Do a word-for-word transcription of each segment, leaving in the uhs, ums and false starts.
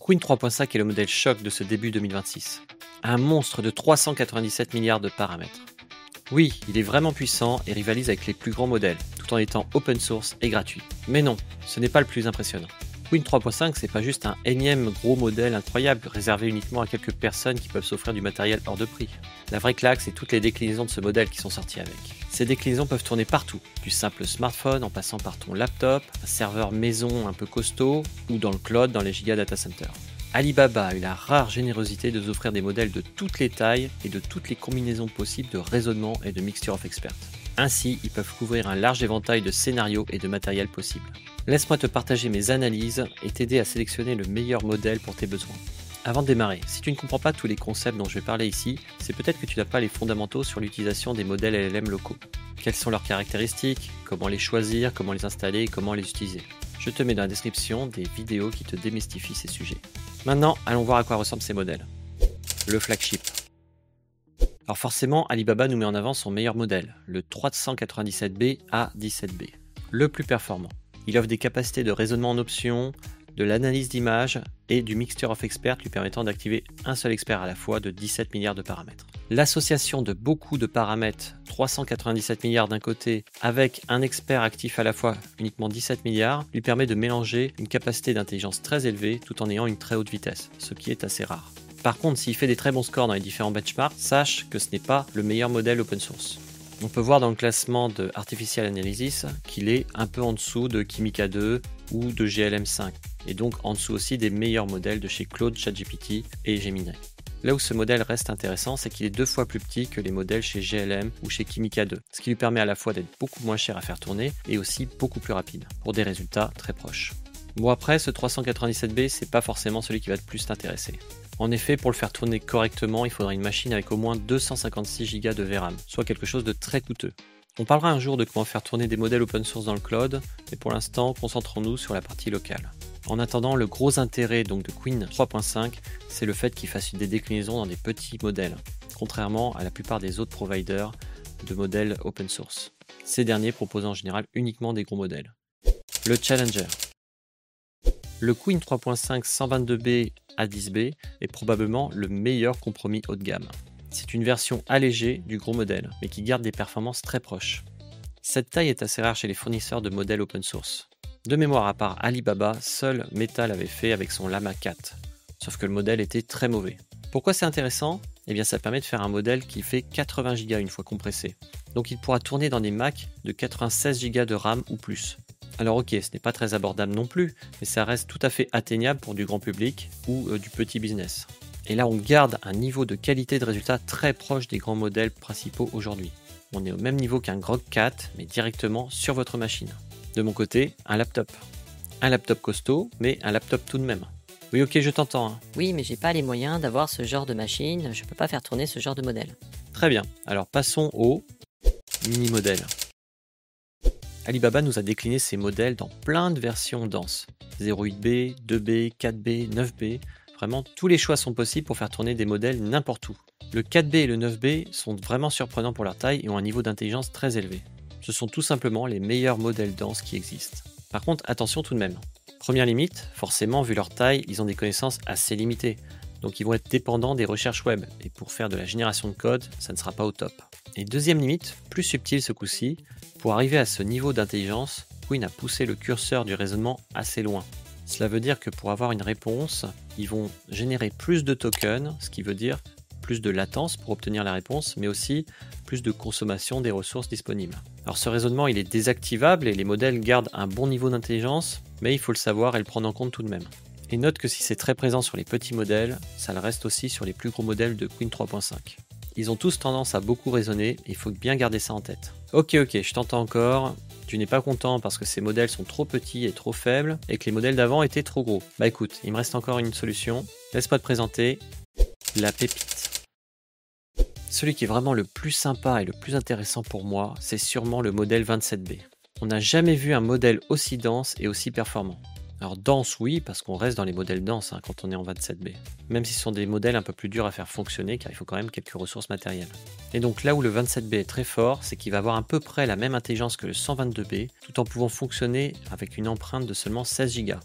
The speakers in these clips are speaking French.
Queen trois point cinq est le modèle choc de ce début deux mille vingt-six. Un monstre de trois cent quatre-vingt-dix-sept milliards de paramètres. Oui, il est vraiment puissant et rivalise avec les plus grands modèles, tout en étant open source et gratuit. Mais non, ce n'est pas le plus impressionnant. Queen trois point cinq, c'est pas juste un énième gros modèle incroyable réservé uniquement à quelques personnes qui peuvent s'offrir du matériel hors de prix. La vraie claque, c'est toutes les déclinaisons de ce modèle qui sont sorties avec. Ces déclinaisons peuvent tourner partout, du simple smartphone en passant par ton laptop, un serveur maison un peu costaud ou dans le cloud dans les giga data centers. Alibaba a eu la rare générosité de nous offrir des modèles de toutes les tailles et de toutes les combinaisons possibles de raisonnement et de mixture of experts. Ainsi, ils peuvent couvrir un large éventail de scénarios et de matériel possibles. Laisse-moi te partager mes analyses et t'aider à sélectionner le meilleur modèle pour tes besoins. Avant de démarrer, si tu ne comprends pas tous les concepts dont je vais parler ici, c'est peut-être que tu n'as pas les fondamentaux sur l'utilisation des modèles L L M locaux. Quelles sont leurs caractéristiques, comment les choisir, comment les installer et comment les utiliser. Je te mets dans la description des vidéos qui te démystifient ces sujets. Maintenant, allons voir à quoi ressemblent ces modèles. Le flagship. Alors forcément, Alibaba nous met en avant son meilleur modèle, le trois cent quatre-vingt-dix-sept B A dix-sept B, le plus performant. Il offre des capacités de raisonnement en option, de l'analyse d'image et du mixture of experts lui permettant d'activer un seul expert à la fois de dix-sept milliards de paramètres. L'association de beaucoup de paramètres, trois cent quatre-vingt-dix-sept milliards d'un côté, avec un expert actif à la fois, uniquement dix-sept milliards, lui permet de mélanger une capacité d'intelligence très élevée tout en ayant une très haute vitesse, ce qui est assez rare. Par contre, s'il fait des très bons scores dans les différents benchmarks, sache que ce n'est pas le meilleur modèle open source. On peut voir dans le classement de Artificial Analysis qu'il est un peu en dessous de Kimica deux ou de G L M cinq, et donc en dessous aussi des meilleurs modèles de chez Claude, ChatGPT et Gemini. Là où ce modèle reste intéressant, c'est qu'il est deux fois plus petit que les modèles chez G L M ou chez Kimica deux, ce qui lui permet à la fois d'être beaucoup moins cher à faire tourner et aussi beaucoup plus rapide, pour des résultats très proches. Bon après, ce trois cent quatre-vingt-dix-sept B, c'est pas forcément celui qui va le plus t'intéresser. En effet, pour le faire tourner correctement, il faudra une machine avec au moins deux cent cinquante-six giga de V RAM, soit quelque chose de très coûteux. On parlera un jour de comment faire tourner des modèles open source dans le cloud, mais pour l'instant, concentrons-nous sur la partie locale. En attendant, le gros intérêt donc de Queen trois point cinq, c'est le fait qu'il fasse des déclinaisons dans des petits modèles, contrairement à la plupart des autres providers de modèles open source. Ces derniers proposent en général uniquement des gros modèles. Le Challenger. Le Queen trois point cinq cent vingt-deux B A dix B est probablement le meilleur compromis haut de gamme. C'est une version allégée du gros modèle, mais qui garde des performances très proches. Cette taille est assez rare chez les fournisseurs de modèles open source. De mémoire, à part Alibaba, seul Meta l'avait fait avec son Llama quatre, sauf que le modèle était très mauvais. Pourquoi c'est intéressant ? Eh bien ça permet de faire un modèle qui fait quatre-vingts giga une fois compressé. Donc il pourra tourner dans des Mac de quatre-vingt-seize giga de RAM ou plus. Alors ok, ce n'est pas très abordable non plus, mais ça reste tout à fait atteignable pour du grand public ou euh, du petit business. Et là on garde un niveau de qualité de résultat très proche des grands modèles principaux aujourd'hui. On est au même niveau qu'un Grok quatre, mais directement sur votre machine. De mon côté, un laptop. Un laptop costaud, mais un laptop tout de même. Oui ok, je t'entends. Hein. Oui, mais j'ai pas les moyens d'avoir ce genre de machine, je peux pas faire tourner ce genre de modèle. Très bien, alors passons au mini modèle. Alibaba nous a décliné ces modèles dans plein de versions denses. zéro virgule huit B, deux B, quatre B, neuf B. Vraiment, tous les choix sont possibles pour faire tourner des modèles n'importe où. Le quatre B et le neuf B sont vraiment surprenants pour leur taille et ont un niveau d'intelligence très élevé. Ce sont tout simplement les meilleurs modèles denses qui existent. Par contre, attention tout de même. Première limite, forcément, vu leur taille, ils ont des connaissances assez limitées. Donc ils vont être dépendants des recherches web. Et pour faire de la génération de code, ça ne sera pas au top. Et deuxième limite, plus subtile ce coup-ci, pour arriver à ce niveau d'intelligence, Queen a poussé le curseur du raisonnement assez loin. Cela veut dire que pour avoir une réponse, ils vont générer plus de tokens, ce qui veut dire plus de latence pour obtenir la réponse, mais aussi plus de consommation des ressources disponibles. Alors ce raisonnement, il est désactivable et les modèles gardent un bon niveau d'intelligence, mais il faut le savoir et le prendre en compte tout de même. Et note que si c'est très présent sur les petits modèles, ça le reste aussi sur les plus gros modèles de Queen trois point cinq. Ils ont tous tendance à beaucoup raisonner et il faut bien garder ça en tête. Ok ok, je t'entends encore. Tu n'es pas content parce que ces modèles sont trop petits et trop faibles et que les modèles d'avant étaient trop gros. Bah écoute, il me reste encore une solution. Laisse-moi te présenter la pépite. Celui qui est vraiment le plus sympa et le plus intéressant pour moi, c'est sûrement le modèle vingt-sept B. On n'a jamais vu un modèle aussi dense et aussi performant. Alors dense oui, parce qu'on reste dans les modèles denses hein, quand on est en vingt-sept B. Même si ce sont des modèles un peu plus durs à faire fonctionner car il faut quand même quelques ressources matérielles. Et donc là où le vingt-sept B est très fort, c'est qu'il va avoir à peu près la même intelligence que le cent vingt-deux B, tout en pouvant fonctionner avec une empreinte de seulement seize giga.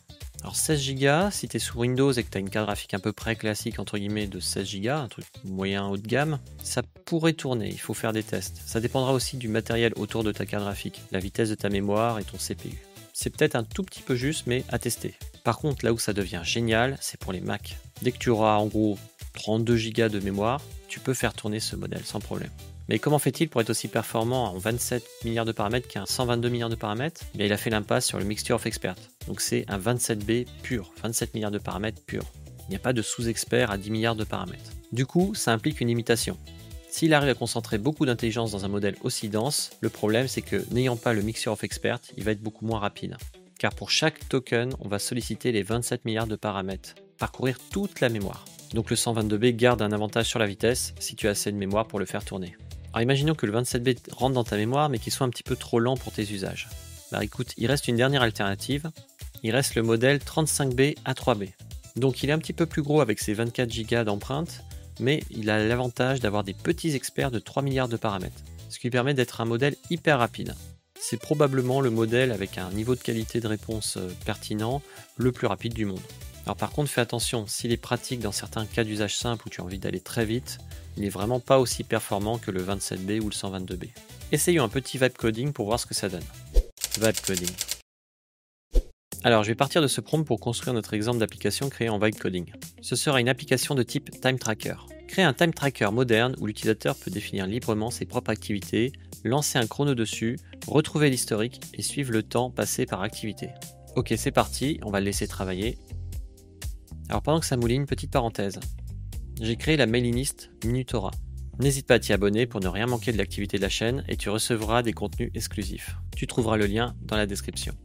Alors seize giga, si tu es sous Windows et que tu as une carte graphique à peu près classique entre guillemets de seize giga, un truc moyen haut de gamme, ça pourrait tourner, il faut faire des tests. Ça dépendra aussi du matériel autour de ta carte graphique, la vitesse de ta mémoire et ton C P U. C'est peut-être un tout petit peu juste mais à tester. Par contre là où ça devient génial, c'est pour les Mac. Dès que tu auras en gros trente-deux giga de mémoire, tu peux faire tourner ce modèle sans problème. Mais comment fait-il pour être aussi performant en vingt-sept milliards de paramètres qu'un cent vingt-deux milliards de paramètres? Eh bien, il a fait l'impasse sur le Mixture of Experts. Donc c'est un vingt-sept B pur, vingt-sept milliards de paramètres pur. Il n'y a pas de sous-expert à dix milliards de paramètres. Du coup, ça implique une limitation. S'il arrive à concentrer beaucoup d'intelligence dans un modèle aussi dense, le problème c'est que n'ayant pas le Mixture of Experts, il va être beaucoup moins rapide. Car pour chaque token, on va solliciter les vingt-sept milliards de paramètres, parcourir toute la mémoire. Donc le cent vingt-deux B garde un avantage sur la vitesse si tu as assez de mémoire pour le faire tourner. Alors imaginons que le vingt-sept B rentre dans ta mémoire mais qu'il soit un petit peu trop lent pour tes usages. Bah écoute, il reste une dernière alternative, il reste le modèle trente-cinq B A trois B. Donc il est un petit peu plus gros avec ses vingt-quatre giga d'empreinte, mais il a l'avantage d'avoir des petits experts de trois milliards de paramètres, ce qui lui permet d'être un modèle hyper rapide. C'est probablement le modèle avec un niveau de qualité de réponse pertinent le plus rapide du monde. Alors par contre fais attention, s'il est pratique dans certains cas d'usage simple où tu as envie d'aller très vite, il n'est vraiment pas aussi performant que le vingt-sept B ou le cent vingt-deux B. Essayons un petit vibe coding pour voir ce que ça donne. Vibe coding. Alors je vais partir de ce prompt pour construire notre exemple d'application créée en vibe coding. Ce sera une application de type time tracker. Créer un time tracker moderne où l'utilisateur peut définir librement ses propres activités, lancer un chrono dessus, retrouver l'historique et suivre le temps passé par activité. Ok, c'est parti, on va le laisser travailler. Alors pendant que ça mouline, petite parenthèse. J'ai créé la mailing list Minutora. N'hésite pas à t'y abonner pour ne rien manquer de l'activité de la chaîne et tu recevras des contenus exclusifs. Tu trouveras le lien dans la description.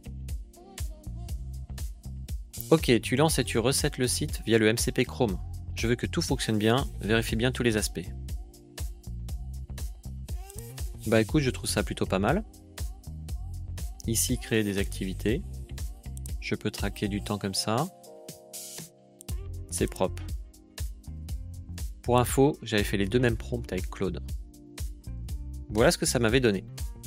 Ok, tu lances et tu resets le site via le M C P Chrome. Je veux que tout fonctionne bien, vérifie bien tous les aspects. Bah écoute, je trouve ça plutôt pas mal. Ici, créer des activités. Je peux traquer du temps comme ça. C'est propre. Pour info, j'avais fait les deux mêmes prompts avec Claude. Voilà ce que ça m'avait donné.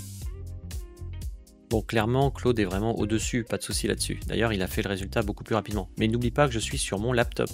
Bon, clairement, Claude est vraiment au-dessus, pas de souci là-dessus. D'ailleurs, il a fait le résultat beaucoup plus rapidement. Mais n'oublie pas que je suis sur mon laptop.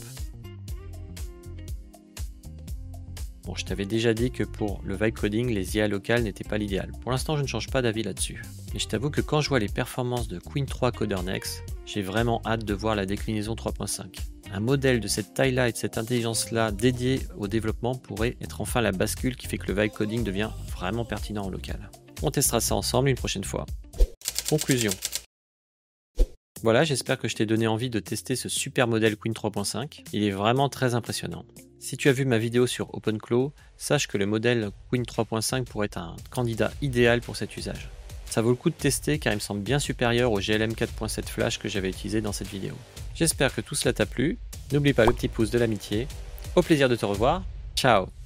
Bon, je t'avais déjà dit que pour le vibe coding, les I A locales n'étaient pas l'idéal. Pour l'instant, je ne change pas d'avis là-dessus. Et je t'avoue que quand je vois les performances de Qwen trois CoderNext, j'ai vraiment hâte de voir la déclinaison trois point cinq. Un modèle de cette taille-là et de cette intelligence-là dédié au développement pourrait être enfin la bascule qui fait que le vibe coding devient vraiment pertinent en local. On testera ça ensemble une prochaine fois. Conclusion. Voilà, j'espère que je t'ai donné envie de tester ce super modèle Qwen trois point cinq. Il est vraiment très impressionnant. Si tu as vu ma vidéo sur OpenClaw, sache que le modèle Qwen trois point cinq pourrait être un candidat idéal pour cet usage. Ça vaut le coup de tester car il me semble bien supérieur au G L M quatre point sept Flash que j'avais utilisé dans cette vidéo. J'espère que tout cela t'a plu. N'oublie pas le petit pouce de l'amitié. Au plaisir de te revoir. Ciao!